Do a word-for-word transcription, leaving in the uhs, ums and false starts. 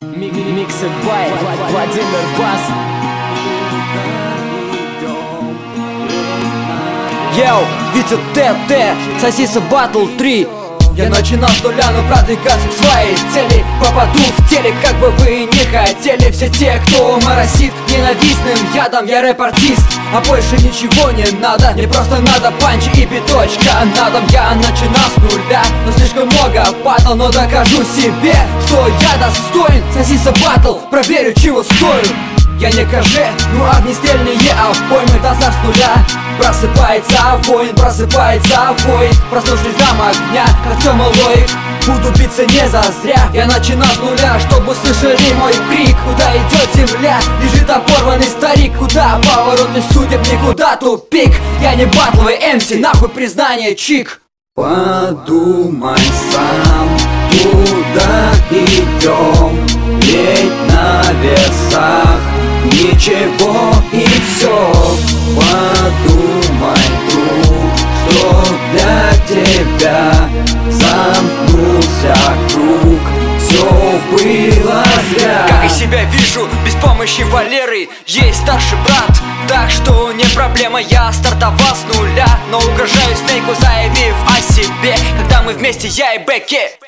Миксы бай, Владимир Бас. Йоу, Витя ТТ, Сосиса Батл три. Я начинал с нуля, но продвигаться к своей цели. Попаду в телек, как бы вы не хотели. Все те, кто моросит ненавистным ядом. Я рэп-артист, а больше ничего не надо. Мне просто надо панчи и биточка на дом. Я начинал с нуля, но слишком много падал. Но докажу себе, что я достоин. Сосиса Батл, проверю, чего стою. Я не каже, ну огнестрельные обоймы до с нуля. Просыпается воин, просыпается воин. Проснувшись там огня, как Тёма Лоик. Буду биться не зазря. Я начинал с нуля, чтобы слышали мой крик. Куда идет земля? Лежит оборванный старик. Куда повороты судеб, никуда тупик. Я не батловый эм си, нахуй признание, чик. Подумай сам, куда идем. Ледь на весах, ничего и все. Подумай, друг, что для тебя замкнулся круг. Все было зря. Как я себя вижу без помощи Валеры. Есть старший брат, так что не проблема. Я стартовал с нуля, но угрожаю Снейку, заявив о себе. Когда мы вместе, я и Бекки.